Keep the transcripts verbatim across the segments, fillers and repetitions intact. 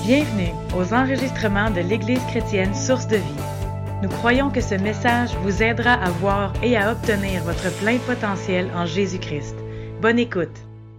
Bienvenue aux enregistrements de l'Église chrétienne Source de Vie. Nous croyons que ce message vous aidera à voir et à obtenir votre plein potentiel en Jésus-Christ. Bonne écoute.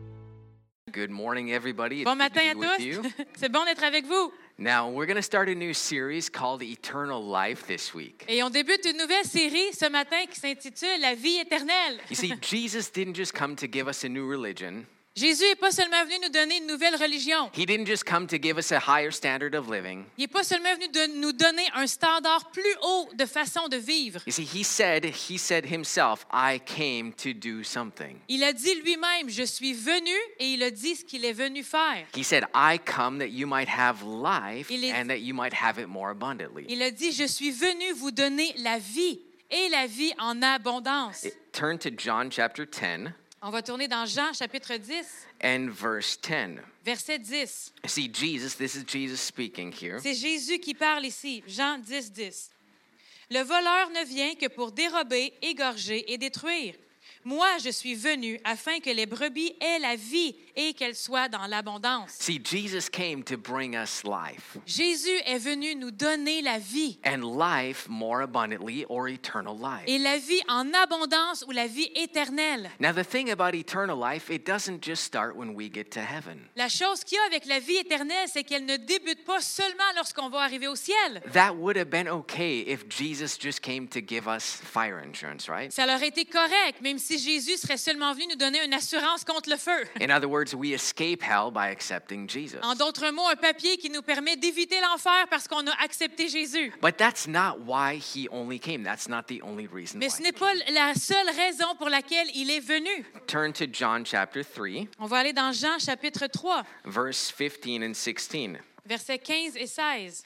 Good morning, everybody. It's Bon good to matin à be with you. tous. C'est bon d'être avec vous. Now, we're going to start a new series called Eternal Life this week. Et on débute une nouvelle série ce matin qui s'intitule La vie éternelle. You see, Jesus didn't just come to give us a new religion. Jésus n'est pas seulement venu nous donner une nouvelle religion. He didn't just come to give us a higher standard of living. Il n'est pas seulement venu de nous donner un standard plus haut de façon de vivre. You see, he said, he said himself, I came to do something. Il a dit lui-même, je suis venu, et il a dit ce qu'il est venu faire. He said, I come that you might have life Il est- and that you might have it more abundantly. Il a dit, je suis venu vous donner la vie, et la vie en abondance. It- turn to John chapter ten On va tourner dans Jean chapitre dix, and verse ten. verset dix. See, Jesus, this is Jesus speaking here. C'est Jésus qui parle ici, Jean dix, dix. Le voleur ne vient que pour dérober, égorger et détruire. Moi, je suis venu afin que les brebis aient la vie et qu'elles soient dans l'abondance. See, Jesus came to bring us life, Jésus est venu nous donner la vie, and life more abundantly or eternal life. et la vie en abondance ou la vie éternelle. Now, the thing about eternal life, it doesn't just start when we get to heaven. La chose qu'il y a avec la vie éternelle, c'est qu'elle ne débute pas seulement lorsqu'on va arriver au ciel. That would have been okay if Jesus just came to give us fire insurance, right? Ça aurait été correct, même si Jésus serait seulement venu nous donner une assurance contre le feu. In other words, we escape hell by accepting Jesus. En d'autres mots, un papier qui nous permet d'éviter l'enfer parce qu'on a accepté Jésus. But that's not why he only came. That's not the only reason Mais why. ce n'est pas la seule raison pour laquelle il est venu. Turn to John chapter three, On va aller dans Jean chapitre trois, verse fifteen and sixteen. versets quinze et seize.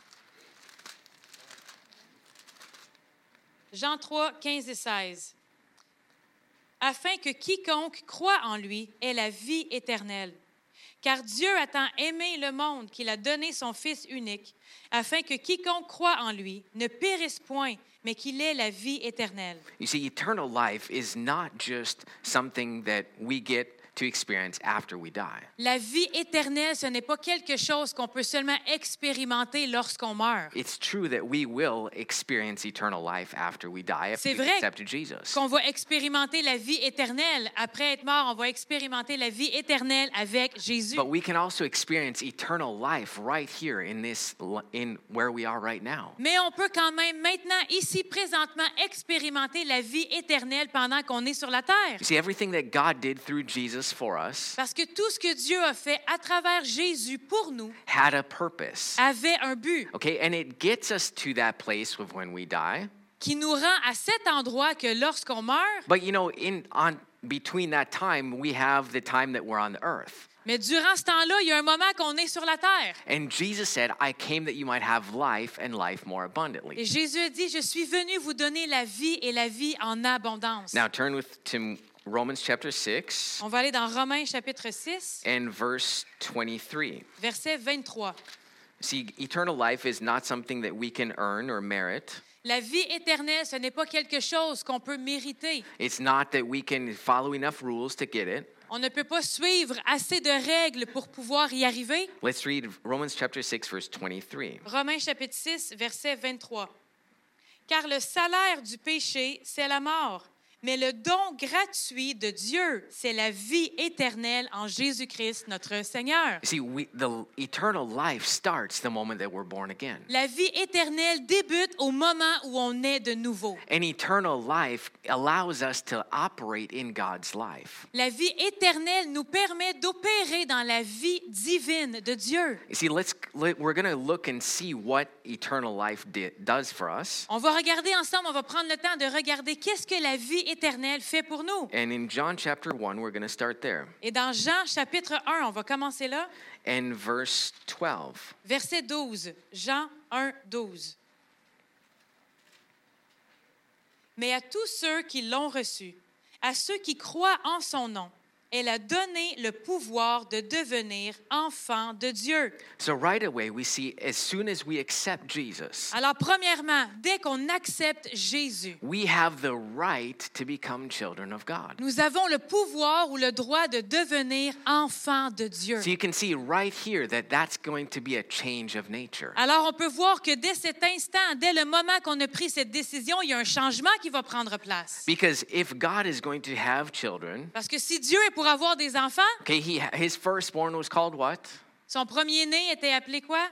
Jean trois, quinze et seize. Afin que quiconque croit en lui ait la vie éternelle. Car Dieu a tant aimé le monde qu'il a donné son Fils unique, afin que quiconque croit en lui ne périsse point, mais qu'il ait la vie éternelle. You see, eternal life is not just something that we get to experience after we die. La vie éternelle, ce n'est pas quelque chose qu'on peut seulement expérimenter lorsqu'on meurt. It's true that we will experience eternal life after we die if C'est we vrai accepted Jesus. qu'on va expérimenter la vie éternelle. Après être mort, on va expérimenter la vie éternelle avec Jésus. But we can also experience eternal life right here in this in where we are right now. Mais on peut quand même maintenant, ici, présentement, expérimenter la vie éternelle pendant qu'on est sur la terre. You see, everything that God did through Jesus for us Parce que tout ce que Dieu a fait à travers Jésus pour nous had a purpose. avait un but Okay, and it gets us to that place of when we die. qui nous rend à cet endroit que lorsqu'on meurt, But you know, in on between that time, we have the time that we're on the earth. mais durant ce temps-là, il y a un moment qu'on est sur la terre. And Jesus said, I came that you might have life and life more Et abundantly. Jésus a dit, je suis venu vous donner la vie et la vie en abondance. Now turn with to Romans chapter six On va aller dans Romains chapitre six, and verse twenty-three. verset vingt-trois. See, eternal life is not something that we can earn or merit. La vie éternelle, ce n'est pas quelque chose qu'on peut mériter. It's not that we can follow enough rules to get it. On ne peut pas suivre assez de règles pour pouvoir y arriver. Let's read Romans chapter six, verse twenty-three. Romains chapitre six, verset vingt-trois. Car le salaire du péché, c'est la mort. Mais le don gratuit de Dieu, c'est la vie éternelle en Jésus-Christ, notre Seigneur. You see, we, the eternal life starts the moment that we're born again. La vie éternelle débute au moment où on est de nouveau. And eternal life allows us to operate in God's life. La vie éternelle nous permet d'opérer dans la vie divine de Dieu. You see, let's let, we're going to look and see what eternal life di- does for us. On va regarder ensemble, on va prendre le temps de regarder qu'est-ce que la vie éternelle fait pour nous. And in John chapter one, we're going to start there. Et dans Jean chapitre un, on va commencer là, And verse twelve. verset douze. Jean un, douze. Mais à tous ceux qui l'ont reçu, à ceux qui croient en son nom, elle a donné le pouvoir de devenir enfant de Dieu. So right away, we see as soon as we accept Jesus, Alors, premièrement, dès qu'on accepte Jésus, we have the right to become children of God. nous avons le pouvoir ou le droit de devenir enfant de Dieu. So you can see right here that that's going to be a change of nature. Alors, on peut voir que dès cet instant, dès le moment qu'on a pris cette décision, il y a un changement qui va prendre place. Because if God is going to have children, Parce que si Dieu est pour avoir des enfants, okay, he, his firstborn was called what? son premier-né était appelé quoi?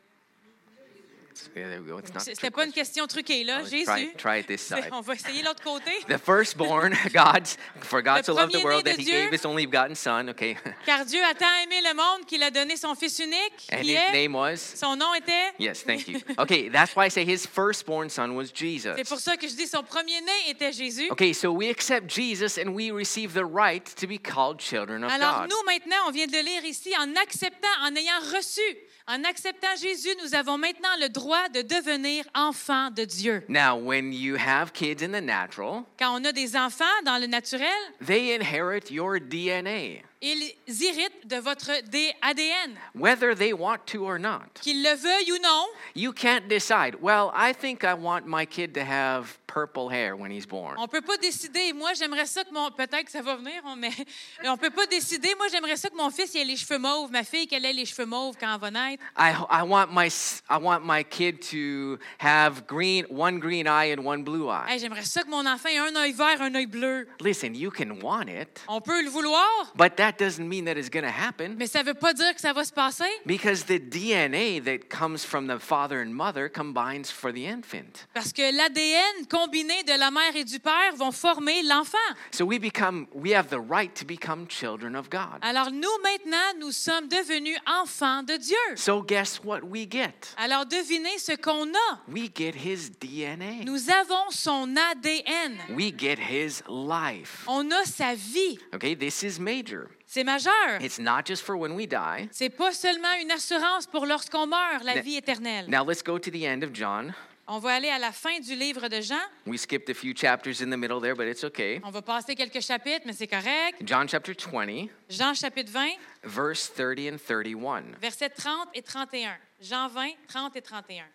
Yeah, there we go. It's not a C'était trick pas une question. question truquée, là, Oh, Jésus. try, try it this side. On va essayer l'autre côté. The firstborn, God's, for God Le so loved the premier-né world de that he Dieu. gave his only begotten son, okay. Car Dieu a tant aimé le monde qu'il a donné son Fils unique, And qui his est... name was? Son nom était... Yes, thank you. Okay, that's why I say his firstborn son was Jesus. C'est pour ça que je dis son premier-né était Jésus. Okay, so we accept Jesus and we receive the right to be called children of Alors God. nous, maintenant, on vient de le lire ici, en acceptant, en ayant reçu, en acceptant Jésus, nous avons maintenant le droit de devenir enfants de Dieu. Now, when you have kids in the natural, Quand on a des enfants dans le naturel, they inherit your D N A, ils héritent de votre A D N. whether they want to or not. Qu'ils le veuillent ou non, You can't decide, well, I think I want my kid to have purple hair when he's born. on peut pas décider. Moi, j'aimerais ça que mon... Peut-être que ça va venir, on- mais on peut pas décider. Moi, j'aimerais ça que mon fils ait les cheveux mauves, ma fille qu'elle ait les cheveux mauves quand elle va naître. I, I, want my, s- I want my kid to have green, one green eye and one blue eye. Hey, j'aimerais ça que mon enfant ait un œil vert, un œil bleu. Listen, you can want it, On peut le vouloir, but that doesn't mean that it's going to happen. mais ça veut pas dire que ça va se passer. Because the D N A that comes from the father and mother combines for the infant. Parce que l'A D N combiné de la mère et du père vont former l'enfant. So we become, we have the right to become children of God. Alors nous, maintenant, nous sommes devenus enfants de Dieu. So guess what we get? Alors devinez ce qu'on a. We get his D N A. Nous avons son A D N. We get his life. On a sa vie. Okay, this is major. C'est majeur. It's not just for when we die. C'est pas seulement une assurance pour lorsqu'on meurt, la Na- vie éternelle. Now let's go to the end of John. On va aller à la fin du livre de Jean. We skipped a few chapters in the middle there, but it's okay. On va passer quelques chapitres, mais c'est correct. John chapter twenty, Jean chapitre vingt, verse thirty and thirty-one. versets trente et trente et un. Jean vingt, trente et trente et un.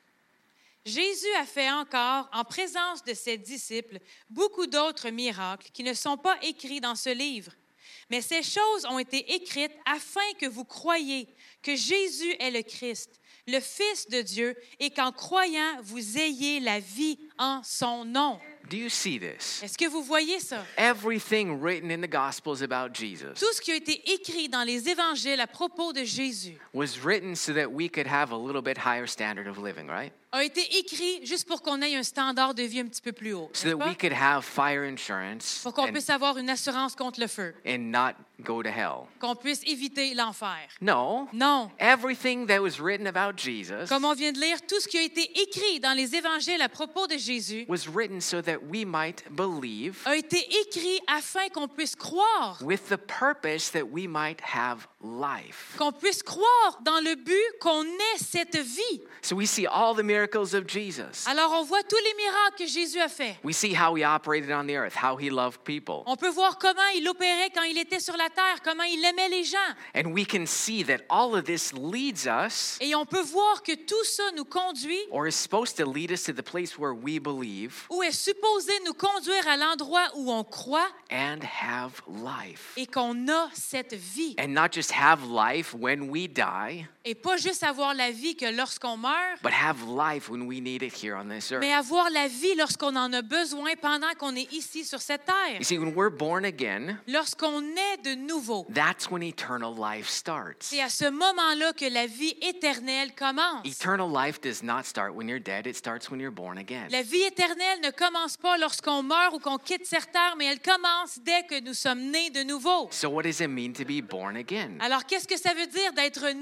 Jésus a fait encore, en présence de ses disciples, beaucoup d'autres miracles qui ne sont pas écrits dans ce livre. Mais ces choses ont été écrites afin que vous croyiez que Jésus est le Christ, le Fils de Dieu, et qu'en croyant, vous ayez la vie en son nom. Do you see this? Est-ce que vous voyez ça? Everything written in the Gospels about Jesus Tout ce qui a été écrit dans les évangiles à propos de Jésus was written so that we could have a little bit higher standard of living, right? a été écrit juste pour qu'on ait un standard de vie un petit peu plus haut, So n'est-ce that pas? we could have fire insurance Pour qu'on and, puisse avoir une assurance contre le feu, and not go to hell. qu'on puisse éviter l'enfer. No. Non. Everything that was written about Jesus Comme on vient de lire, tout ce qui a été écrit dans les évangiles à propos de Jésus was written so that we might believe a été écrit afin qu'on puisse croire, with the purpose that we might have life. qu'on puisse croire dans le but qu'on ait cette vie. So we see all the miracles of Jesus. Alors on voit tous les miracles que Jésus a faits. We see how he operated on the earth, how he loved people. On peut voir comment il opérait quand il était sur la terre, comment il aimait les gens. And we can see that all of this leads us, Et on peut voir que tout ça nous conduit or is supposed to lead us to the place where we believe ou est supposé nous conduire à l'endroit où on croit and have life. et qu'on a cette vie. And not just have life when we die, Et pas juste avoir la vie que lorsqu'on meurt, but have life when we need it here on this earth. mais avoir la vie lorsqu'on en a besoin pendant qu'on est ici sur cette terre. You see, when we're born again, Lorsqu'on est de nouveau, that's when eternal life starts. c'est à ce moment-là que la vie éternelle commence. Eternal life does not start when you're dead, it starts when you're born again. La vie éternelle ne commence pas lorsqu'on meurt ou qu'on quitte cette terre, mais elle commence dès que nous sommes nés de nouveau. So what does it mean to be born again? Alors, qu'est-ce que ça veut dire d'être né de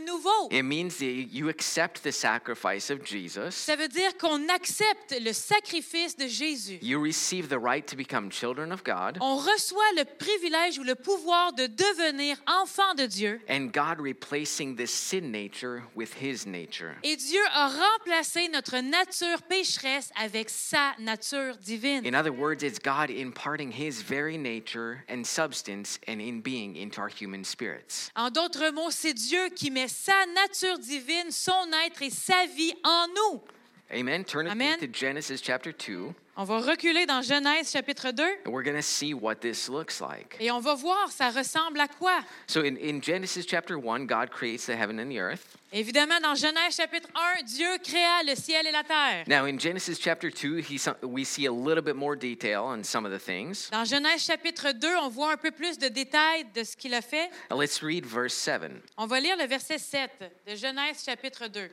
nouveau. It means that you accept the sacrifice of Jesus. Ça veut dire qu'on accepte le sacrifice de Jésus. You receive the right to become children of God. On reçoit le privilège ou le pouvoir de devenir enfant de Dieu. And God replacing this sin nature with his nature. Et Dieu a remplacé notre nature pécheresse avec sa nature divine. In other words, it's God imparting his very nature and substance and in being into our human spirits. En d'autres mots, c'est Dieu qui met sa nature divine, son être et sa vie en nous. Amen. Turn Amen. to Genesis chapter two, On va reculer dans Genèse chapitre deux and we're going to see what this looks like. et on va voir ça ressemble à quoi. So in, in Genesis chapter one, God creates the heaven and the earth. Évidemment, dans Genèse chapitre un, Dieu créa le ciel et la terre. Now in Genesis chapter two, he, we see a little bit more detail on some of the things. Dans Genèse chapitre deux, on voit un peu plus de détails de ce qu'il a fait. Now let's read verse seven. On va lire le verset sept de Genèse chapitre deux.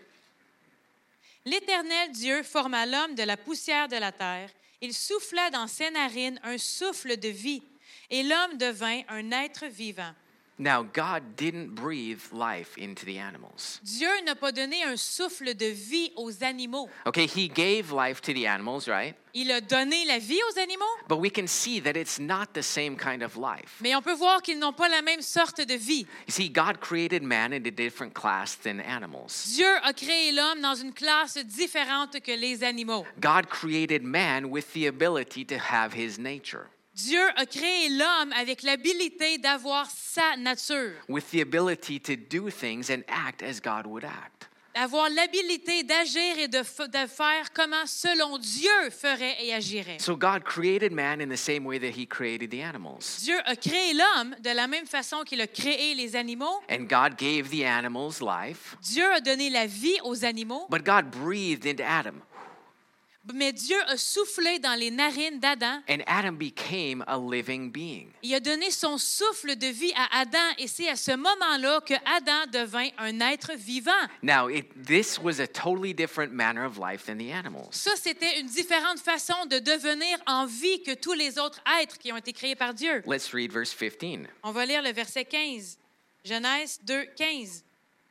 L'Éternel Dieu forma l'homme de la poussière de la terre. Il souffla dans ses narines un souffle de vie, et l'homme devint un être vivant. Now God didn't breathe life into the animals. Dieu n'a pas donné un souffle de vie aux animaux. Okay, he gave life to the animals, right? Il a donné la vie aux animaux, But we can see that it's not the same kind of life. mais on peut voir qu'ils n'ont pas la même sorte de vie. You see, God created man in a different class than animals. Dieu a créé l'homme dans une classe différente que les animaux. God created man with the ability to have his nature, Dieu a créé l'homme avec l'habilité d'avoir sa nature, with the ability to do things and act as God would act. d'avoir l'habilité d'agir et de, f- de faire comment selon Dieu ferait et agirait. So God created man in the same way that he created the animals. Dieu a créé l'homme de la même façon qu'il a créé les animaux. And God gave the animals life, Dieu a donné la vie aux animaux, but God breathed into Adam, mais Dieu a soufflé dans les narines d'Adam. and Adam became a living being. Il a donné son souffle de vie à Adam et c'est à ce moment-là que Adam devint un être vivant. Now, it, this was a totally different manner of life than the animals. Ça, c'était une différente façon de devenir en vie que tous les autres êtres qui ont été créés par Dieu. Let's read verse fifteen. On va lire le verset quinze. Genèse deux, quinze.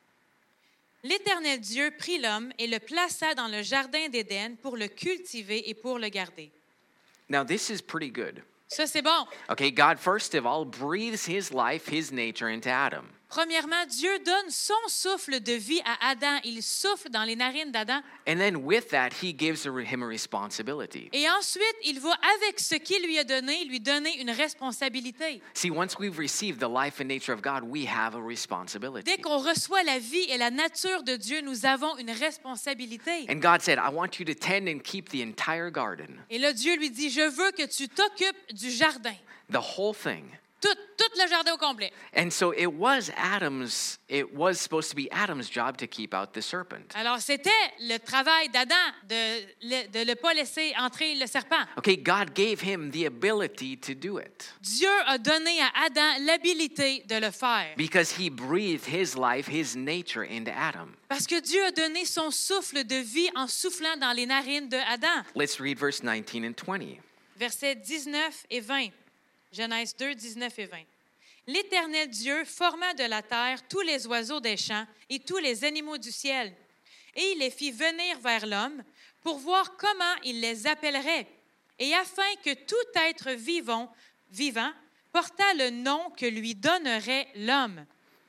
L'Éternel Dieu prit l'homme et le plaça dans le jardin d'Éden pour le cultiver et pour le garder. Now, this is pretty good. Ça, c'est bon. Okay, God, first of all, breathes his life, his nature into Adam. Premièrement, Dieu donne son souffle de vie à Adam. Il souffle dans les narines d'Adam. And then with that, he gives a- him a responsibility. Et ensuite, il va, avec ce qu'il lui a donné, lui donner une responsabilité. See, once we've received the life and nature of God, we have a responsibility. Dès qu'on reçoit la vie et la nature de Dieu, nous avons une responsabilité. And God said, I want you to tend and keep the entire garden, Et là, Dieu lui dit, je veux que tu t'occupes du jardin. the whole thing. Tout, tout le jardin au complet. And so it was Adam's, it was supposed to be Adam's job to keep out the serpent. Alors, c'était le travail d'Adam de ne le pas laisser entrer le serpent. Okay, God gave him the ability to do it Dieu a donné à Adam l'habilité de le faire. because he breathed his life, his nature into Adam. Parce que Dieu a donné son souffle de vie en soufflant dans les narines de Adam. Let's read verse nineteen and twenty. Versets dix-neuf et vingt. Genèse deux, dix-neuf et vingt. L'Éternel Dieu forma de la terre tous les oiseaux des champs et tous les animaux du ciel. Et il les fit venir vers l'homme pour voir comment il les appellerait. Et afin que tout être vivant, vivant portât le nom que lui donnerait l'homme.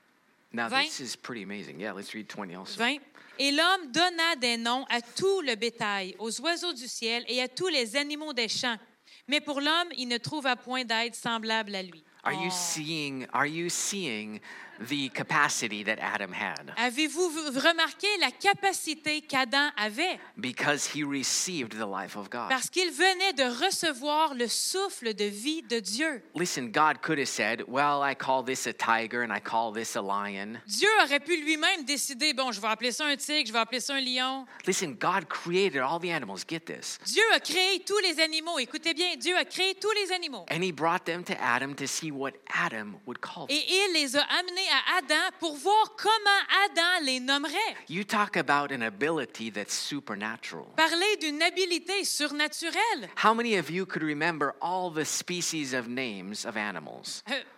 Now vingt. this is pretty amazing. Yeah, let's read twenty also. vingt. Et l'homme donna des noms à tout le bétail, aux oiseaux du ciel et à tous les animaux des champs. Mais pour l'homme, il ne trouva point d'aide semblable à lui. Are you Oh. seeing, are you seeing the capacity that Adam had? Avez-vous v- remarqué la capacité qu'Adam avait? Because he received the life of God. Parce qu'il venait de recevoir le souffle de vie de Dieu. Listen, God could have said, well, I call this a tiger and I call this a lion. Dieu aurait pu lui-même décider, bon, je vais appeler ça un tigre, je vais appeler ça un lion. Listen, God created all the animals. Get this. Dieu a créé tous les animaux. Écoutez bien, Dieu a créé tous les animaux. And he brought them to Adam to see what Adam would call them. Et il les a amenés à Adam pour voir comment Adam les nommerait. You talk about an ability that's supernatural. Parler d'une habilité surnaturelle. How many of you could remember all the species of names of animals? Euh,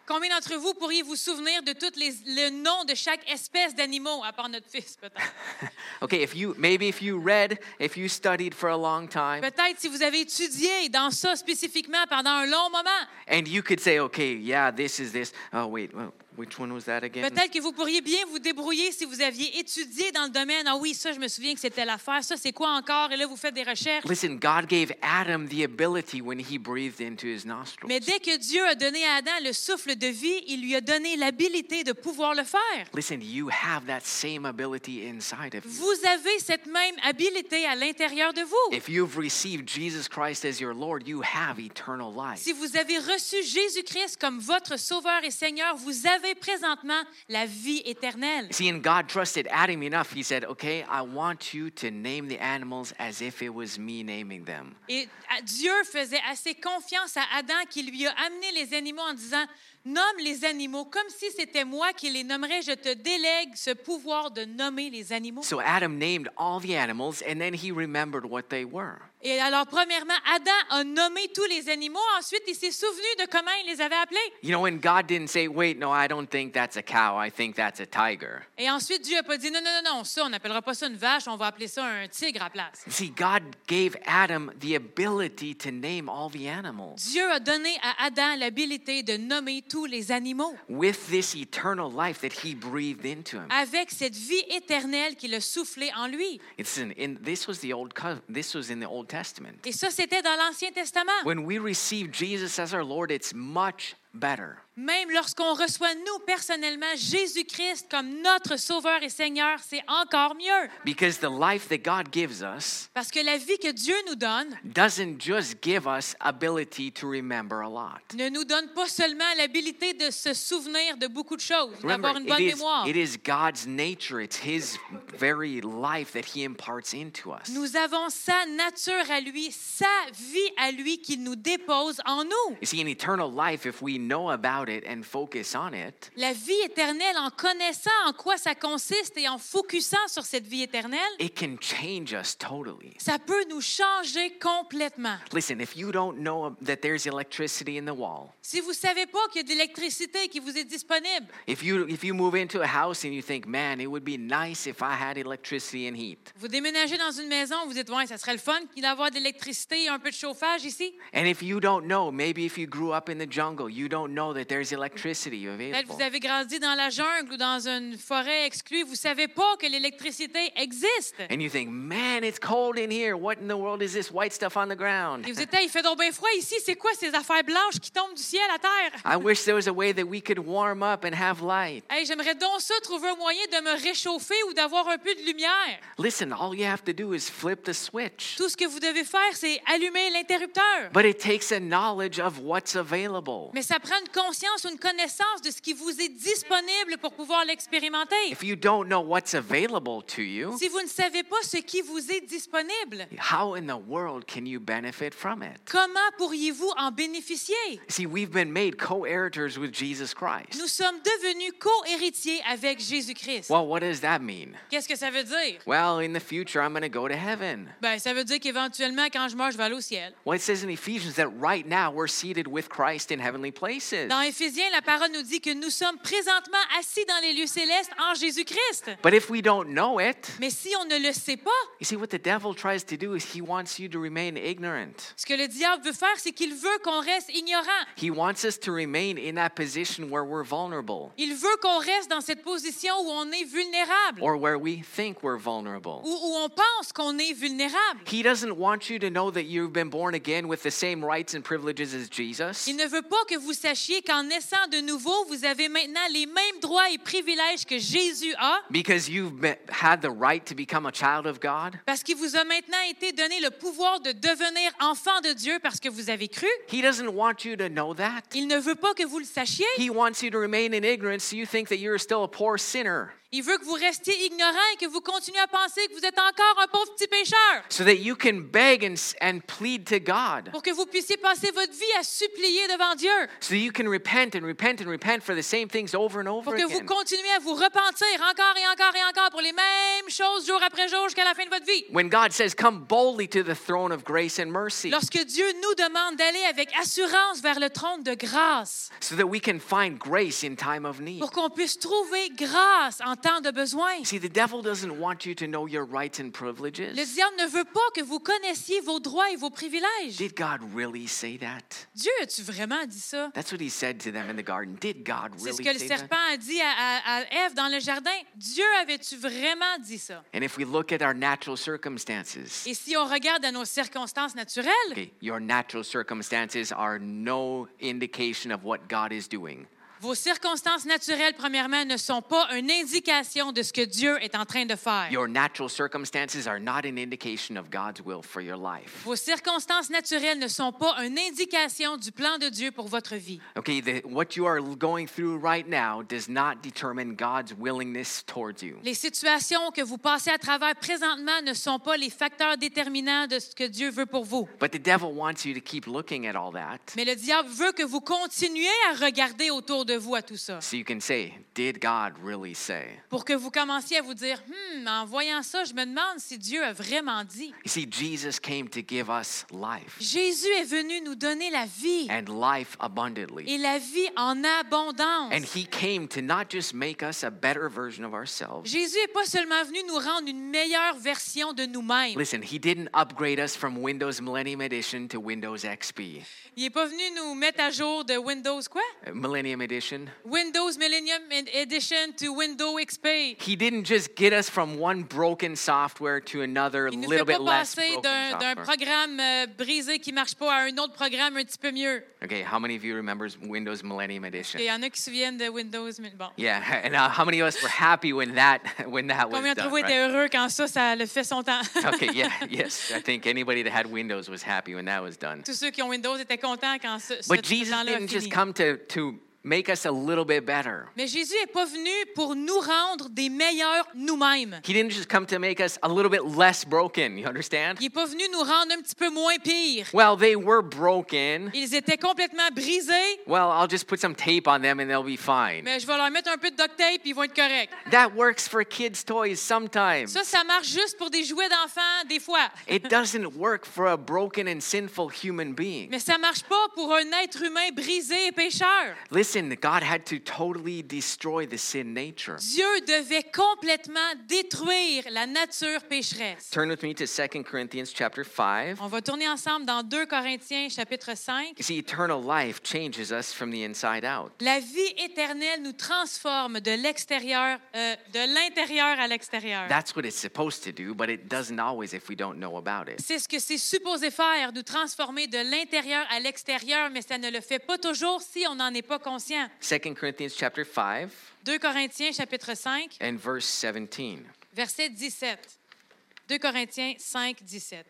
Combien d'entre vous pourriez vous souvenir de tous les le nom de chaque espèce d'animaux, à part notre fils, peut-être? Okay, if you maybe if you read, if you studied for a long time, Peut-être si vous avez étudié dans ça spécifiquement pendant un long moment. and you could say, okay, yeah, this is this. Oh wait, well, which one was that again? Peut-être que vous pourriez bien vous débrouiller si vous aviez étudié dans le domaine. Ah oui, ça, je me souviens que c'était l'affaire. Ça, c'est quoi encore? Et là, vous faites des recherches. Listen, God gave Adam the ability when he breathed into his nostrils. Mais dès que Dieu a donné à Adam le souffle de vie, il lui a donné l'habilité de pouvoir le faire. Listen, you have that same ability inside of you. Vous avez cette même habilité à l'intérieur de vous. If you've received Jesus Christ as your Lord, you have eternal life. Si vous avez reçu Jésus-Christ comme votre Sauveur et Seigneur, vous avez présentement la vie éternelle. See, and God trusted Adam enough. He said, okay, I want you to name the animals as if it was me naming them. Et Dieu faisait assez confiance à Adam qu'il lui a amené les animaux en disant, nomme les animaux comme si c'était moi qui les nommerais. Je te délègue ce pouvoir de nommer les animaux. So Adam named all the animals, and then he remembered what they were. Et alors, premièrement, Adam a nommé tous les animaux. Ensuite, il s'est souvenu de comment il les avait appelés. You know, and God didn't say, wait, no, I don't think that's a cow. I think that's a tiger. Et ensuite, Dieu n'a pas dit, non, non, non, non, ça, on n'appellera pas ça une vache, on va appeler ça un tigre à place. See, God gave Adam the ability to name all the animals. Dieu a donné à Adam l'habilité de nommer tous les animaux. With this eternal life that he breathed into him. Avec cette vie éternelle qu'il a soufflé en lui. It's in, in this was the old co- this was in the Old Testament. Et ça, c'était dans l'Ancien Testament. When we receive Jesus as our Lord, it's much better. Même lorsqu'on reçoit, nous, personnellement, Jésus-Christ comme notre Sauveur et Seigneur, c'est encore mieux. Because the life that God gives us Parce que la vie que Dieu nous donne doesn't just give us ability to remember a lot. ne nous donne pas seulement l'habilité de se souvenir de beaucoup de choses, d'avoir une Remember, bonne it is, mémoire. it is God's nature. It's His very life that He imparts into us. Nous avons sa nature à lui, sa vie à lui qu'il nous dépose en nous. You see, in eternal life, if we know about it and focus on it, La vie éternelle, en connaissant en quoi ça consiste et en focusant sur cette vie éternelle, it can change us totally. ça peut nous changer complètement. Listen, if you don't know that there's electricity in the wall, Si vous ne savez pas qu'il y a de l'électricité qui vous est disponible, if you if you move into a house and you think, man, it would be nice if I had electricity and heat. vous déménagez dans une maison, vous dites, ouais, ça serait le fun d'avoir de l'électricité et un peu de chauffage ici. And if you don't know, maybe if you grew up in the jungle, you don't know that there's electricity Peut-être available. vous avez grandi dans la jungle ou dans une forêt exclue, vous ne savez pas que l'électricité existe. And you think, man, it's cold in here. What in the world is this white stuff on the ground? Et vous dites, hey, il fait donc bien froid ici, c'est quoi ces affaires blanches qui tombent du ciel à terre? I wish there was a way that we could warm up and have light. Hey, j'aimerais donc ça trouver un moyen de me réchauffer ou d'avoir un peu de lumière. Listen, all you have to do is flip the switch. Tout ce que vous devez faire, c'est allumer l'interrupteur. But it takes a knowledge of what's available. Mais ça prend une conscience ou une connaissance de ce qui vous est disponible pour pouvoir l'expérimenter. If you don't know what's available to you, Si vous ne savez pas ce qui vous est disponible, how in the world can you benefit from it? comment pourriez-vous en bénéficier? See, we've been made co-heirs with Jesus Christ. Nous sommes devenus co-héritiers avec Jésus-Christ. Well, what does that mean? Qu'est-ce que ça veut dire? Well, in the future, I'm going to go to heaven. Ben, ça veut dire qu'éventuellement, quand je meurs, je vais aller au ciel. Well, it says in Ephesians that right now we're seated with Christ in heavenly places. Dans Éphésiens, la parole nous dit que nous sommes présentement assis dans les lieux célestes en Jésus-Christ. But if we don't know it, Mais si on ne le sait pas, you see, what the devil tries to do is he wants you to remain ignorant. ce que le diable veut faire, c'est qu'il veut qu'on reste ignorant. He wants us to remain in that position where we're vulnerable Il veut qu'on reste dans cette position où on est vulnérable, or where we think we're vulnerable. où, où on pense qu'on est vulnérable. He doesn't want you to know that you've been born again with the same rights and privileges as Jesus. Il ne veut pas que vous sachiez qu'en naissant de nouveau, vous avez maintenant les mêmes droits et privilèges que Jésus a, Because you've been, had the right to become a child of God. parce qu'il vous a maintenant été donné le pouvoir de devenir enfant de Dieu parce que vous avez cru. He doesn't want you to know that. Il ne veut pas que vous le sachiez. He wants you to remain in ignorance so you think that you're still a poor sinner. Il veut que vous restiez ignorant et que vous continuez à penser que vous êtes encore un pauvre petit pécheur, So that you can beg and, and plead to God. pour que vous puissiez passer votre vie à supplier devant Dieu, So you can repent and repent and repent for the same things over and over pour que vous again. continuez à vous repentir encore et encore et encore pour les mêmes chose jour après jour jusqu'à la fin de votre vie. When God says, come boldly to the throne of grace and mercy, Lorsque Dieu nous demande d'aller avec assurance vers le trône de grâce, so that we can find grace in time of need. pour qu'on puisse trouver grâce en temps de besoin. See, the devil doesn't want you to know your rights and Le privileges. diable ne veut pas que vous connaissiez vos droits et vos privilèges. Did God really say that? Dieu, as-tu vraiment dit ça? That's what he said to them in the garden. Did God C'est ce really que le say that? serpent a dit à, à, à Ève dans le jardin. Dieu avait-tu vraiment dit ça? And if we look at our natural circumstances, Et si on regarde à nos circonstances naturelles, okay, your natural circumstances are no indication of what God is doing. vos circonstances naturelles, premièrement, ne sont pas une indication de ce que Dieu est en train de faire. Your natural circumstances are not an indication of God's will for your life. Vos circonstances naturelles ne sont pas une indication du plan de Dieu pour votre vie. Okay, the, what you are going through right now does not determine God's willingness towards you. Les situations que vous passez à travers présentement ne sont pas les facteurs déterminants de ce que Dieu veut pour vous. But the devil wants you to keep looking at all that Mais le diable veut que vous continuiez à regarder autour de vous à tout ça. so you can say, did God really say? Pour que vous commenciez à vous dire, hmm, en voyant ça, je me demande si Dieu a vraiment dit. You see, Jesus came to give us life Jésus est venu nous donner la vie and life abundantly. et la vie en abondance. And he came to not just make us a better version of ourselves. Jésus n'est pas seulement venu nous rendre une meilleure version de nous-mêmes. Listen, he didn't upgrade us from Windows Millennium Edition to Windows X P. Il n'est pas venu nous mettre à jour de Windows quoi? Uh, Millennium Edition. Windows Millennium Edition to Windows X P. He didn't just get us from one broken software to another Il ne nous little fait bit pas less passer broken d'un, d'un software. programme euh, brisé qui ne marche pas à un autre programme un petit peu mieux. Okay, how many of you remember Windows Millennium Edition? Il y en a qui se souviennent de Windows. mais Bon. Yeah, and uh, how many of us were happy when that when that was Combien d'entre done? vous right? étaient heureux quand ça, ça le fait son temps? Okay, yeah, yes. I think anybody that had Windows was happy when that was done. Tous ceux qui ont Windows étaient contents quand ce, ce But Jesus temps-là a didn't fini. just come to to make us a little bit better. Mais Jésus n'est pas venu pour nous rendre des meilleurs nous-mêmes. He didn't just come to make us a little bit less broken. You understand? Il n'est pas venu nous rendre un petit peu moins pires. Well, they were broken. Ils étaient complètement brisés, Well, I'll just put some tape on them and they'll be fine. mais je vais leur mettre un peu de duct tape et ils vont être corrects. That works for kids' toys sometimes. Ça, ça marche juste pour des jouets d'enfants, des fois. It doesn't work for a broken and sinful human being. Mais ça marche pas pour un être humain brisé et pécheur. Listen, God had to totally destroy the sin nature. Dieu devait complètement détruire la nature pécheresse. Turn with me to Second Corinthians chapter five. On va tourner ensemble dans deux Corinthiens chapitre cinq. You see, eternal life changes us from the inside out. La vie éternelle nous transforme de l'extérieur, euh, de l'intérieur à l'extérieur. That's what it's supposed to do, but it doesn't always if we don't know about it. C'est ce que c'est supposé faire, nous transformer de l'intérieur à l'extérieur, mais ça ne le fait pas toujours si on n'en est pas conscient. Second Corinthians chapter five deux Corinthiens chapitre cinq, and verse seventeen. verset dix-sept. deux Corinthiens cinq, dix-sept.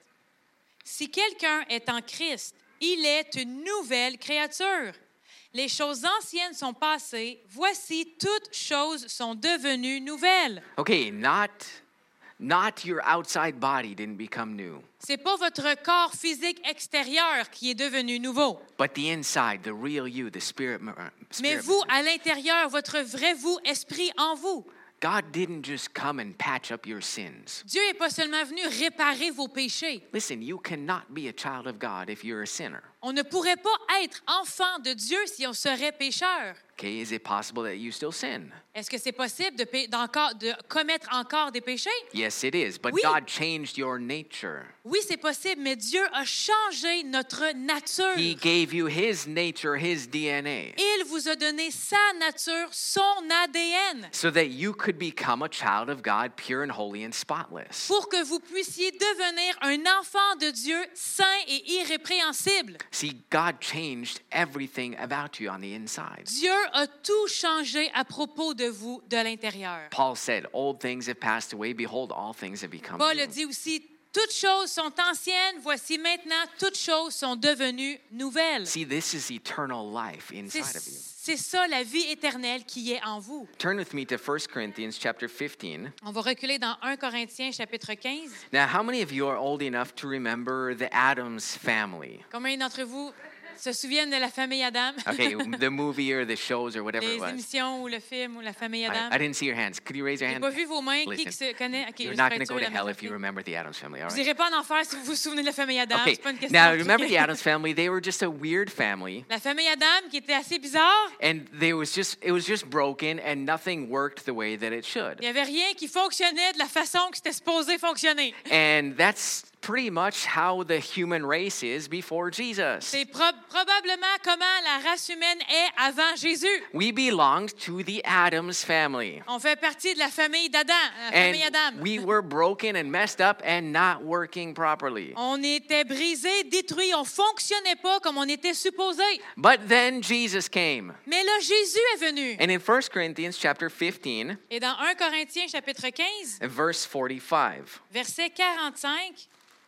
Si quelqu'un est en Christ, il est une nouvelle créature. Les choses anciennes sont passées, voici toutes choses sont devenues nouvelles. Okay, not not your outside body didn't become new, C'est pas votre corps physique extérieur qui est devenu nouveau, but the inside, the real you, the spirit. uh, mais spirit vous, à l'intérieur, votre vrai vous, esprit en vous. God didn't just come and patch up your sins. Dieu n'est pas seulement venu réparer vos péchés. Listen, you cannot be a child of God if you're a sinner. On ne pourrait pas être enfant de Dieu si on serait pécheur. Okay, is it possible that you still sin? Est-ce que c'est possible de, pé- d'encore- de commettre encore des péchés? Yes, it is, but Oui. God changed your nature. Oui, c'est possible, mais Dieu a changé notre nature. He gave you his nature, his D N A, Il vous a donné sa nature, son A D N, so that you could become a child of God, pure and holy and spotless. pour que vous puissiez devenir un enfant de Dieu saint et irrépréhensible. See, God changed everything about you on the inside. Dieu a tout changé à propos de vous de l'intérieur. Paul said, old things have passed away, behold, all things have become Paul new. a dit aussi, toutes choses sont anciennes, voici maintenant, toutes choses sont devenues nouvelles. See, this is eternal life C'est, inside of you. c'est ça la vie éternelle qui est en vous. Turn with me to First Corinthians chapter fifteen. On va reculer dans un Corinthiens chapitre quinze. Now, how many of you are old enough to remember the Addams family? Combien d'entre vous se souviennent de la famille Adam? Okay, the movie or the shows or whatever Les it was. émissions ou le film ou la famille I, Adam? I didn't see your hands. Could you raise your J'ai hand? pas vu vos mains. Qui Listen, qui se connaît? OK, You're je not serai going to go sûre to de la hell if you majorité. remember the Addams Family, all Vous right? n'irez pas en enfer si vous vous souvenez de la famille Adam. Okay, C'est pas une question. now remember the Addams Family, they were just a weird family. La famille Adam qui était assez bizarre. And they was just it was just broken and nothing worked the way that it should. Il n'y avait rien qui fonctionnait de la façon que c'était supposé fonctionner. And that's pretty much how the human race is before Jesus. C'est pro- probablement comment la race humaine est avant Jésus. We belonged to the Addams family. On fait partie de la famille d'Adam, la famille And Adam. we were broken and messed up and not working properly. On était brisés, détruits, on fonctionnait pas comme on était supposé. But then Jesus came. Mais là, Jésus est venu. And in First Corinthians chapter fifteen, Et dans Premier Corinthiens chapitre quinze, verse forty-five, verset quarante-cinq,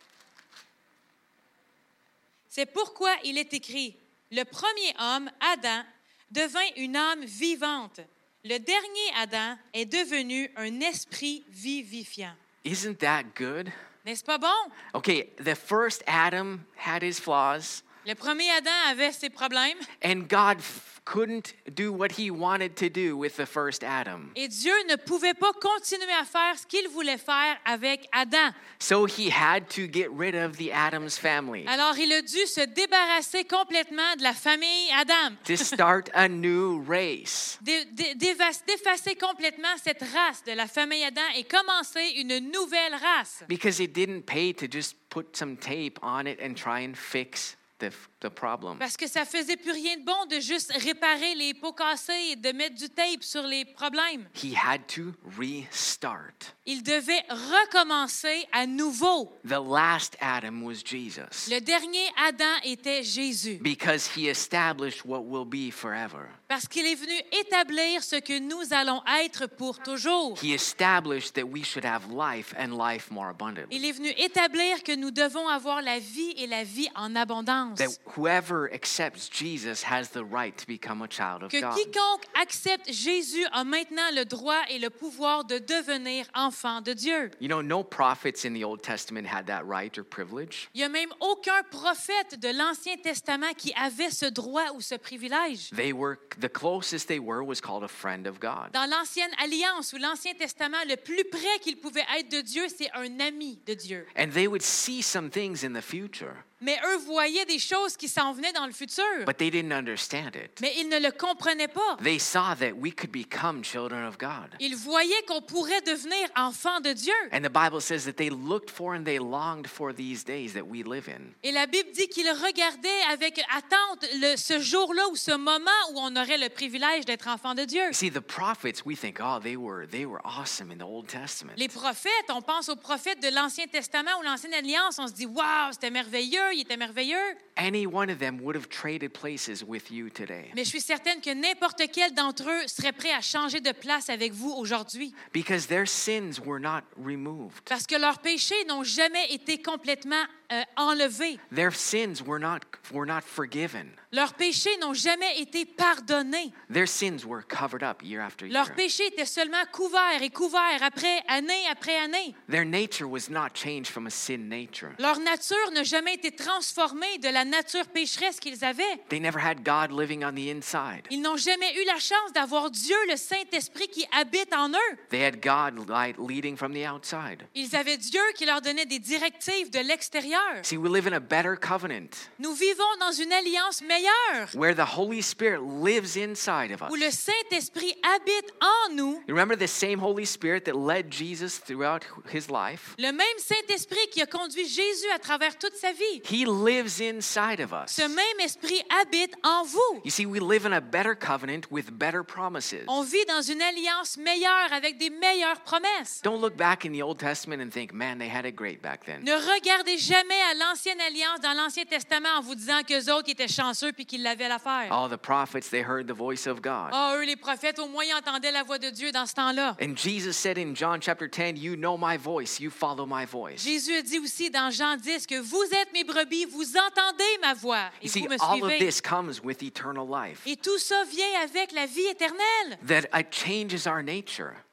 c'est pourquoi il est écrit, le premier homme, Adam, devint une âme vivante. Le dernier Adam est devenu un esprit vivifiant. isn't that good? N'est-ce pas bon? Okay, the first Adam had his flaws, Le premier Adam avait ses problèmes and God f- couldn't do what he wanted to do with the first Adam. et Dieu ne pouvait pas continuer à faire ce qu'il voulait faire avec Adam. So he had to get rid of the Adams family Alors, il a dû se débarrasser complètement de la famille Adam, to start a new race. Dé- dé- dévas- d'effacer complètement cette race de la famille Adam et commencer une nouvelle race. Because it didn't pay to just put some tape on it and try and fix the, the problem. Parce que ça faisait plus rien de bon de juste réparer les pots cassés et de mettre du tape sur les problèmes. He had to restart. Il devait recommencer à nouveau. The last Adam was Jesus Le dernier Adam était Jésus. because he established what will be forever. Parce qu'il est venu établir ce que nous allons être pour toujours. He established that we should have life and life more abundantly. Il est venu établir que nous devons avoir la vie et la vie en abondance. That whoever accepts Jesus has the right to become a child of Que God. quiconque accepte Jésus a maintenant le droit et le pouvoir de devenir enfant de Dieu. You know, no prophets in the Old Testament had that right or privilege. Il n'y a même aucun prophète de l'Ancien Testament qui avait ce droit ou ce privilège. They were the closest they were was called a friend of God. Dans l'Ancienne Alliance ou l'Ancien Testament, le plus près qu'il pouvait être de Dieu, c'est un ami de Dieu. And they would see some things in the future, Mais eux voyaient des choses qui s'en venaient dans le futur. but they didn't understand it. Mais ils ne le comprenaient pas. They saw that we could become children of God. Ils voyaient qu'on pourrait devenir enfant de Dieu. And the Bible says that they looked for and they longed for these days that we live in. Et la Bible dit qu'ils regardaient avec attente le- ce jour-là ou ce moment où on aurait le privilège d'être enfant de Dieu. You see, the prophets, we think, oh, they were they were awesome in the Old Testament. Les prophètes, on pense aux prophètes de l'Ancien Testament ou l'Ancienne Alliance, on se dit, waouh, c'était merveilleux, il était merveilleux. Any one of them would have traded places with you today Mais je suis certaine que n'importe quel d'entre eux serait prêt à changer de place avec vous aujourd'hui. because their sins were not removed. Parce que leurs péchés n'ont jamais été complètement euh, enlevés. Their sins were not were not forgiven. Leurs péchés n'ont jamais été pardonnés. Their sins were covered up year after year. Leurs péchés étaient seulement couverts et couverts après année après année. Their nature was not changed from a sin nature. Leur nature n'a jamais été transformée de la nature pécheresse qu'ils avaient. They never had God living on the inside. Ils n'ont jamais eu la chance d'avoir Dieu, le Saint-Esprit, qui habite en eux. They had God light leading from the outside. Ils avaient Dieu qui leur donnait des directives de l'extérieur. See, we live in a better covenant Nous vivons dans une alliance meilleure where the Holy Spirit lives inside of us. où le Saint-Esprit habite en nous. You remember the same Holy Spirit that led Jesus throughout his life? Le même Saint-Esprit qui a conduit Jésus à travers toute sa vie. He lives inside of us. Ce même esprit habite en vous. You see, we live in a better covenant with better promises. On vit dans une alliance meilleure avec des meilleures promesses. Don't look back in the Old Testament and think, man, they had it great back then. Ne regardez jamais à l'ancienne alliance dans l'Ancien Testament en vous disant qu'eux autres étaient chanceux puis qu'ils l'avaient l'affaire. All the prophets, they heard the voice of God. Ah, eux, les prophètes, au moins, ils entendaient la voix de Dieu dans ce temps-là. And Jesus said in John chapter ten, you know my voice, you follow my voice. Jésus a dit aussi dans Jean dix que vous êtes mes brebis, vous entendez ma voix et You see, vous me all of suivez. this comes with eternal life. Et tout ça vient avec la vie éternelle. That it changes our nature.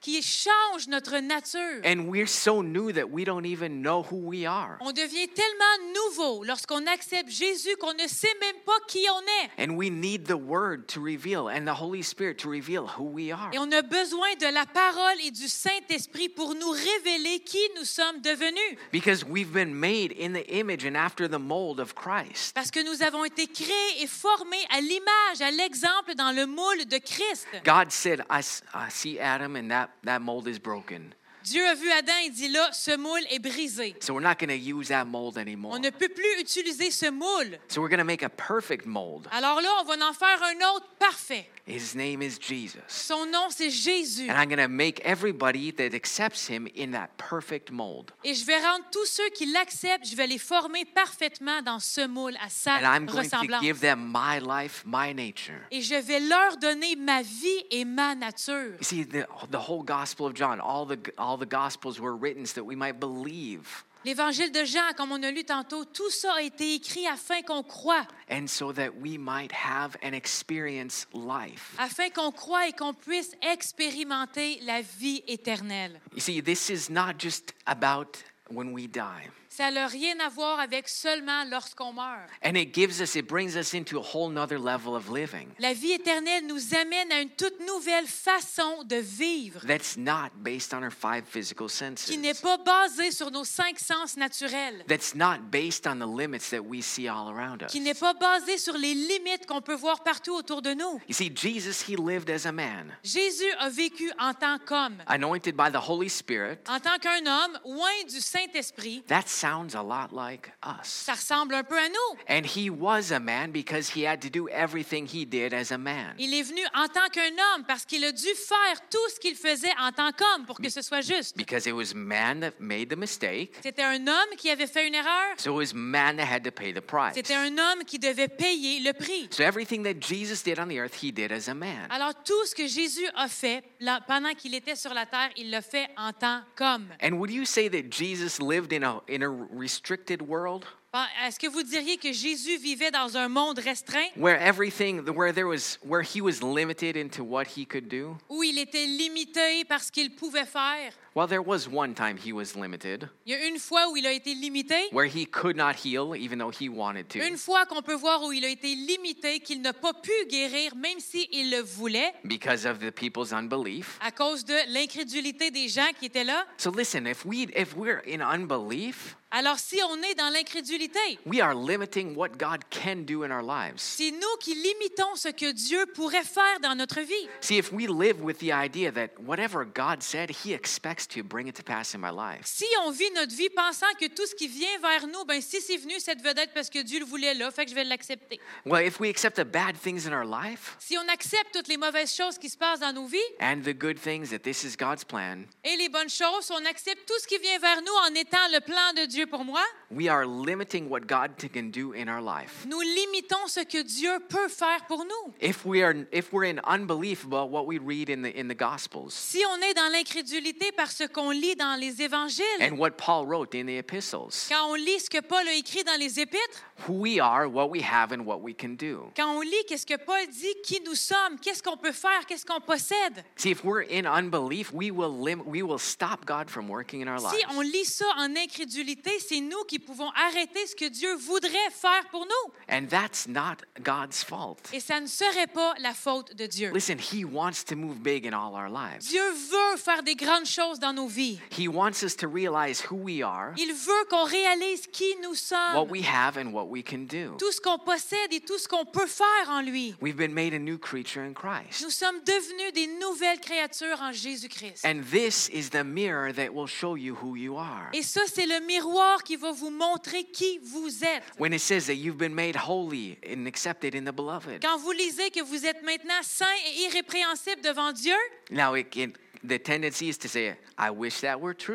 qui change notre nature. And we're so new that we don't even know who we are. On devient tellement nouveau lorsqu'on accepte Jésus qu'on ne sait même pas qui on est. And we need the Word to reveal and the Holy Spirit to reveal who we are. Et on a besoin de la parole et du Saint-Esprit pour nous révéler qui nous sommes devenus. Because we've been made in the image and after the mold of Christ. Parce que nous avons été créés et formés à l'image, à l'exemple dans le moule de Christ. God said, I, s- I see Adam and that, that mold is broken. Dieu a vu Adam et dit là, ce moule est brisé. So we're not going to use that mold anymore. On ne peut plus utiliser ce moule. So we're going to make a perfect mold. Alors là, on va en faire un autre parfait. His name is Jesus. Son nom, c'est Jésus. And I'm going to make everybody that accepts him in that perfect mold. Et je vais rendre tous ceux qui l'acceptent, je vais les former parfaitement dans ce moule, à sa And I'm going to ressemblance. give them my life, my nature. Et je vais leur donner ma vie et ma nature. You see, the, the whole Gospel of John, all the, all the Gospels were written so that we might believe. L'évangile de Jean, comme on a lu tantôt, tout ça a été écrit afin qu'on croie, And so that we might have and experience life. afin qu'on croie et qu'on puisse expérimenter la vie éternelle. You see, this is not just about when we die. Ça n'a rien à voir avec seulement lorsqu'on meurt. And it gives us, it brings us into a whole nother level of living La vie éternelle nous amène à une toute nouvelle façon de vivre, that's not based on our five physical qui n'est senses. pas basée sur nos cinq sens naturels, That's not based on the limits that we see all around us. qui n'est pas basée sur les limites qu'on peut voir partout autour de nous. You see, Jesus, he lived as a man, Jésus a vécu en tant qu'homme, anointed by the Holy Spirit. en tant qu'un homme, loin du Saint-Esprit. That sounds a lot like us. Ça ressemble un peu à nous. And he was a man because he had to do everything he did as a man. Il est venu en tant qu'un homme parce qu'il a dû faire tout ce qu'il faisait en tant qu'homme pour que ce soit juste. Because it was man that made the mistake, C'était un homme qui avait fait une erreur. so it was man that had to pay the price. C'était un homme qui devait payer le prix. So everything that Jesus did on the earth, he did as a man. Alors tout ce que Jésus a fait là, pendant qu'il était sur la terre, il l'a fait en tant qu'homme. And would you say that Jesus lived in a in a restricted world Bon, est-ce que vous diriez que Jésus vivait dans un monde restreint where everything where there was where he was limited into what he could do? où il était limité par ce qu'il pouvait faire? Well, there was one time he was limited Il y a une fois où il a été limité, where he could not heal even though he wanted to une fois qu'on peut voir où il a été limité, qu'il n'a pas pu guérir même s'il le voulait because of the people's unbelief. à cause de l'incrédulité des gens qui étaient là. So listen, if we if we're in unbelief, Alors si on est dans l'incrédulité, we are limiting what God can do in our lives. c'est nous qui limitons ce que Dieu pourrait faire dans notre vie. See, if we live with the idea that whatever God said, he expects to bring it to pass in my life. Si on vit notre vie pensant que tout ce qui vient vers nous, ben si c'est venu cette vedette parce que Dieu le voulait là, fait que je vais l'accepter. Well, if we accept the bad things in our life Si on accepte toutes les mauvaises choses qui se passent dans nos vies and the good things that this is God's plan, et les bonnes choses, on accepte tout ce qui vient vers nous en étant le plan de Dieu pour moi, we are limiting what God can do in our life. nous limitons ce que Dieu peut faire pour nous. If we are if we're in unbelief about what we read in the in the gospels Si on est dans l'incrédulité par ce qu'on lit dans les évangiles, and what Paul wrote in the epistles, quand on lit ce que Paul a écrit dans les épîtres, who we are, what we have and what we can do. quand on lit qu'est-ce que Paul dit, qui nous sommes, qu'est-ce qu'on peut faire, qu'est-ce qu'on possède. See, if we're in unbelief, we will lim- we will stop God from working in our Si lives. on lit ça en incrédulité, c'est nous qui pouvons arrêter ce que Dieu voudrait faire pour nous. And that's not God's fault. Et ça ne serait pas la faute de Dieu. Listen, he wants to move big in all our lives. Dieu veut faire des grandes choses dans nos vies. He wants us to realize who we are, Il veut qu'on réalise qui nous what sommes, we have, and what we can do. tout ce qu'on possède et tout ce qu'on peut faire en lui. We've been made a new creature in Christ. Nous sommes devenus des nouvelles créatures en Jésus-Christ. And this is the mirror that will show you who you are. Et ça, c'est le miroir qui va vous montrer qui vous êtes. When it says that you've been made holy and accepted in the beloved. Quand vous lisez que vous êtes maintenant saints et irrépréhensibles devant Dieu, Now, it can, the tendency is to say, I wish that were true.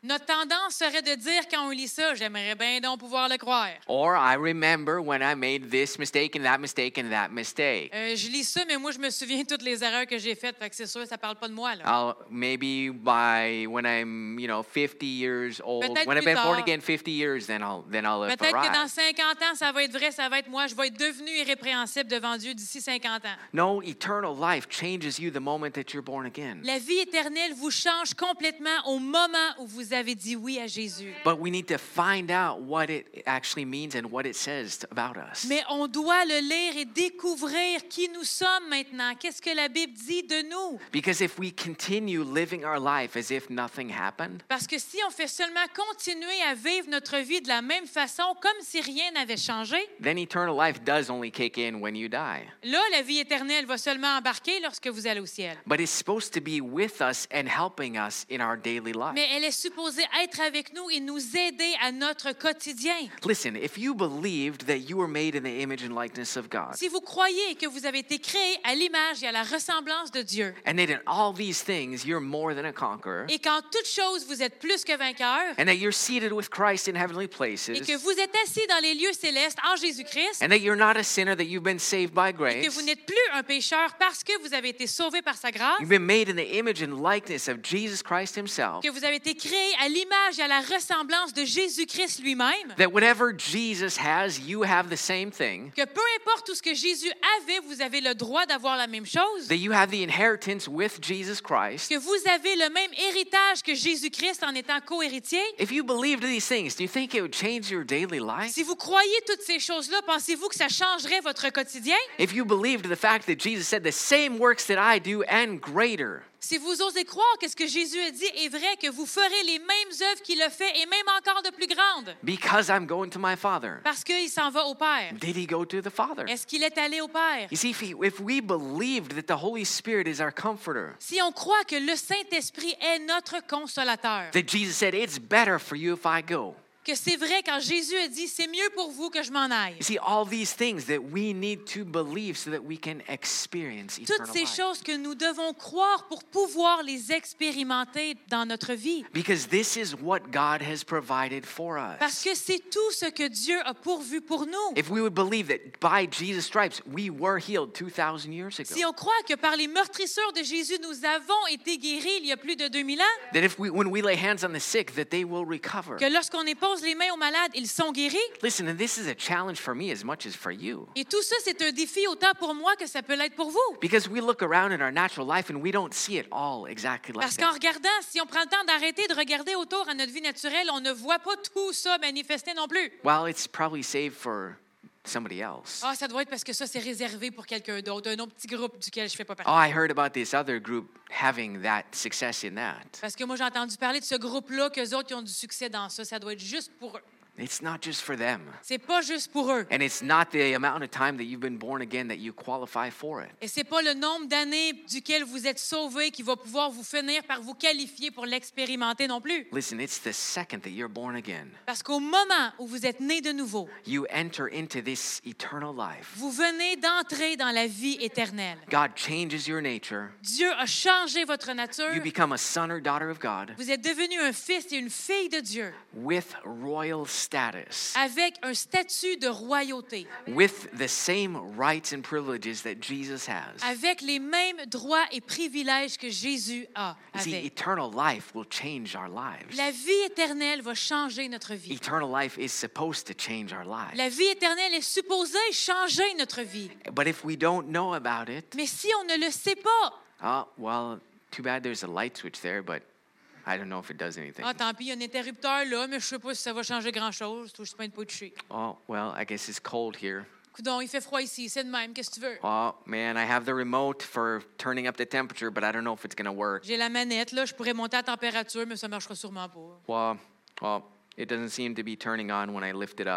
Notre tendance serait de dire quand on lit ça, j'aimerais bien donc pouvoir le croire. Or I remember when I made this mistake and that mistake and that mistake. Euh, je lis ça, mais moi, je me souviens de toutes les erreurs que j'ai faites, fait que c'est sûr, ça parle pas de moi, là. I'll maybe by when I'm, you know, fifty years old, Peut-être when I've plus been born tard. again fifty years, then I'll then I'll have Peut-être que dans arrived. cinquante ans, ça va être vrai, ça va être moi. Je vais être devenu irrépréhensible devant Dieu d'ici cinquante ans. No, eternal life changes you the moment that you're born again. La vie éternelle vous change complètement au moment où vous avez dit oui à Jésus. But we need to find out what it actually means and what it says about us. Mais on doit le lire et découvrir qui nous sommes maintenant. Qu'est-ce que la Bible dit de nous? Because if we continue living our life as if nothing happened, Parce que si on fait seulement continuer à vivre notre vie de la même façon, comme si rien n'avait changé, then eternal life does only kick in when you die. là, la vie éternelle va seulement embarquer lorsque vous allez au ciel. But it's supposed to be with us and helping us in our daily life. Mais elle est supposée être avec nous et nous aider à notre quotidien. Listen, if you believed that you were made in the image and likeness of God, Si vous croyez que vous avez été créé à l'image et à la ressemblance de Dieu, and that in all these things you're more than a conqueror, et qu'en toute chose vous êtes plus que vainqueur, and that you're seated with Christ in heavenly et places, que vous êtes assis dans les lieux célestes en Jésus-Christ, and that you're not a sinner, that you've been saved by et que grace, vous n'êtes plus un pécheur parce que vous avez été sauvé par sa grâce, you've been made in the image and likeness of Jesus Christ himself, que vous avez été créé à l'image et à la ressemblance de Jésus-Christ lui-même, that whatever Jesus has, you have the same thing, que peu importe tout ce que Jésus avait, vous avez le droit d'avoir la même chose, that you have the inheritance with Jesus Christ. que vous avez le même héritage que Jésus-Christ en étant co-héritier. If you believed these things, do you think it would change your daily life? Si vous croyez toutes ces choses-là, pensez-vous que ça changerait votre quotidien? If you believed the fact that Jesus said the same works that I do and greater, Si vous osez croire que ce que Jésus a dit est vrai, que vous ferez les mêmes œuvres qu'il a fait et même encore de plus grandes, because I'm going to my Father. parce qu'il s'en va au Père. Did he go to the Father? Est-ce qu'il est allé au Père? You see, if, he, if we believed that the Holy Spirit is our comforter, Si on croit que le Saint-Esprit est notre consolateur, that Jesus said, it's better for you if I go. que c'est vrai quand Jésus a dit « c'est mieux pour vous que je m'en aille You ». see, all these things that we need to believe so that we can experience Toutes eternal ces life. choses que nous devons croire pour pouvoir les expérimenter dans notre vie. Because this is what God has provided for Parce us. que c'est tout ce que Dieu a pourvu pour nous. If we would believe that by Jesus' stripes we were healed two thousand years ago, Si on croit que par les meurtrissures de Jésus, nous avons été guéris il y a plus de deux mille ans, that if we, when we lay hands on the sick, that they will recover. que lorsqu'on pose les mains aux malades, ils sont guéris. Listen, and this is a challenge for me as much as for you. Et tout ça, c'est un défi autant pour moi que ça peut l'être pour vous. Because we look around in our natural life and we don't see it all exactly like Parce qu'en that. regardant, si on prend le temps d'arrêter de regarder autour à notre vie naturelle, on ne voit pas tout ça manifester non plus. Well, it's probably saved for somebody else. Ah, ça doit être parce que ça, c'est réservé pour quelqu'un d'autre, un autre petit groupe duquel je fais pas partie. Oh, I heard about this other group having that success in that. Parce que moi, j'ai entendu parler de ce groupe-là, qu'eux autres, ils ont du succès dans ça. Ça doit être juste pour eux. It's not just for them. C'est pas juste pour eux. And it's not the amount of time that you've been born again that you qualify for it. Et c'est pas le nombre d'années duquel vous êtes sauvé qui va pouvoir vous finir par vous qualifier pour l'expérimenter non plus. Listen, it's the second that you're born again. Parce qu'au moment où vous êtes né de nouveau, You enter into this eternal life. vous venez d'entrer dans la vie éternelle. God changes your nature. Dieu a changé votre nature. You become a son or daughter of God Vous êtes devenu un fils et une fille de Dieu with royal status, avec un statut de royauté, with the same rights and privileges that Jesus has. avec les mêmes droits et privilèges que Jésus a. You see, Avec. eternal life will change our lives. La vie éternelle va changer notre vie. Eternal life is supposed to change our lives. La vie éternelle est supposée changer notre vie. But if we don't know about it, Mais si on ne le sait pas, oh, well, too bad there's a light switch there, but I don't know if it does anything. ah, tant pis, il y a un interrupteur là, mais je ne sais pas si ça va changer grand-chose. Je ne suis pas touché. Oh, well, I guess it's cold here. Coudon, il fait froid ici, c'est de même, qu'est-ce que tu veux? Oh, man, I have the remote for turning up the temperature, but I don't know if it's going to work. J'ai la manette, là, je pourrais monter la température, mais ça ne marchera sûrement pas. Well, well, it doesn't seem to be turning on when I lift it up.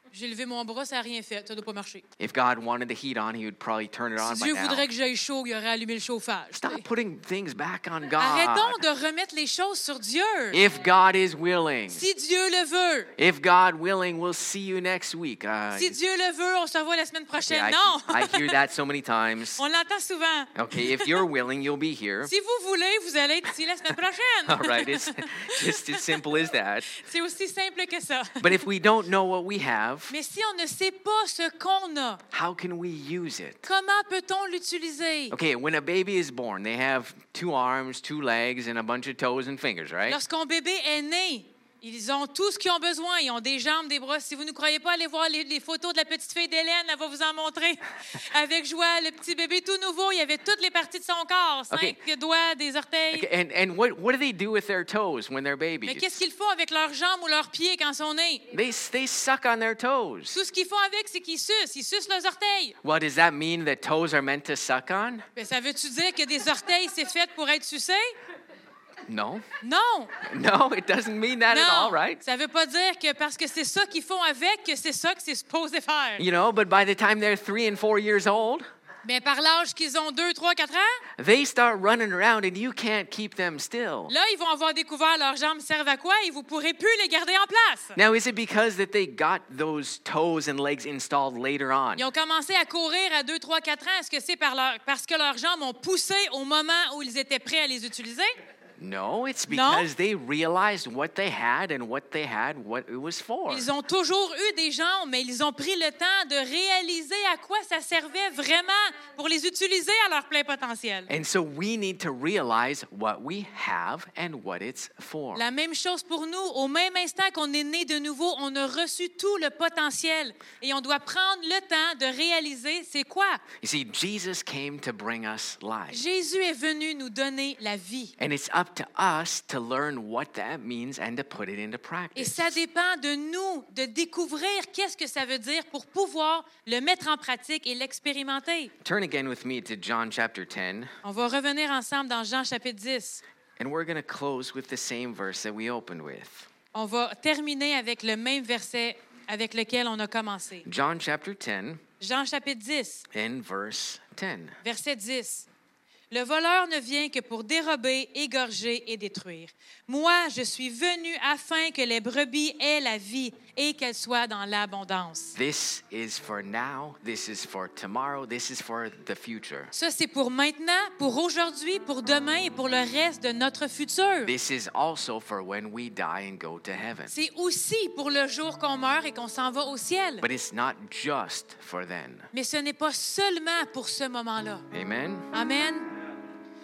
J'ai levé mon bras, ça n'a rien fait. Ça ne doit pas marcher. If God wanted the heat on, he would probably turn it on Si by Dieu now. voudrait que j'aille chaud, il aurait allumé le chauffage. Stop putting things back on God. Arrêtons de remettre les choses sur Dieu. If God is willing. Si Dieu le veut. If God willing, we'll see you next week. Uh, Si Dieu le veut, on se revoit la semaine prochaine. yeah, Non! I, I hear that so many times. On l'entend souvent. Okay, if you're willing, you'll be here. Si vous voulez, vous allez être ici la semaine prochaine. All right, it's just as simple as that. C'est aussi simple que ça. But if we don't know what we have, Mais si on ne sait pas ce qu'on a, how can we use it? comment peut-on l'utiliser? Okay, when a baby is born, they have two arms, two legs, and a bunch of toes and fingers, right? Lorsqu'un bébé est né, ils ont tout ce qu'ils ont besoin. Ils ont des jambes, des bras. Si vous ne croyez pas, allez voir les, les photos de la petite fille d'Hélène. Elle va vous en montrer. Avec joie, le petit bébé tout nouveau, il y avait toutes les parties de son corps. Cinq Okay. doigts, des orteils. Okay, and and what, what do they do with their toes when they're Mais babies? qu'est-ce qu'ils font avec leurs jambes ou leurs pieds quand ils sont nés? They, they suck on their toes. Tout ce qu'ils font avec, c'est qu'ils sucent. Ils sucent leurs orteils. Well, does that mean that toes are meant to suck on? Mais ça veut-tu dire que des orteils, c'est fait pour être sucé? No. Non! No, it doesn't mean that at all, Non! right? Ça veut pas dire que parce que c'est ça qu'ils font avec, que c'est ça que c'est supposé faire. You know, but by the time they're three and four years old, Mais par l'âge qu'ils ont deux, trois, quatre ans, they start running around and you can't keep them still. là, ils vont avoir découvert leurs jambes servent à quoi et vous pourrez plus les garder en place. Now, is it because that they got those toes and legs installed later on? Ils ont commencé à courir à deux, trois, quatre ans. Est-ce que c'est par leur, parce que leurs jambes ont poussé au moment où ils étaient prêts à les utiliser? No, it's No. because they realized what they had and what they had, what it was for. Ils ont toujours eu des jambes, mais ils ont pris le temps de réaliser à quoi ça servait vraiment pour les utiliser à leur plein potentiel. And so we need to realize what we have and what it's for. La même chose pour nous. Au même instant qu'on est né de nouveau, on a reçu tout le potentiel et on doit prendre le temps de réaliser c'est quoi. You see, Jesus came to bring us life. Jésus est venu nous donner la vie. And it's up to us to learn what that means and to put it into Et practice. ça dépend de nous de découvrir qu'est-ce que ça veut dire pour pouvoir le mettre en pratique et l'expérimenter. Turn again with me to John chapter ten, On va revenir ensemble dans Jean chapitre dix. and we're going to close with the same verse that we opened with. On va terminer avec le même verset avec lequel on a commencé. John chapter ten Jean chapitre dix, and verse ten. verset dix. Le voleur ne vient que pour dérober, égorger et détruire. Moi, je suis venu afin que les brebis aient la vie et qu'elles soient dans l'abondance. This is for now, this is for tomorrow, this is for the future. Ça, c'est pour maintenant, pour aujourd'hui, pour demain et pour le reste de notre futur. This is also for when we die and go to heaven. C'est aussi pour le jour qu'on meurt et qu'on s'en va au ciel. But it's not just for then. Mais ce n'est pas seulement pour ce moment-là. Amen? Amen.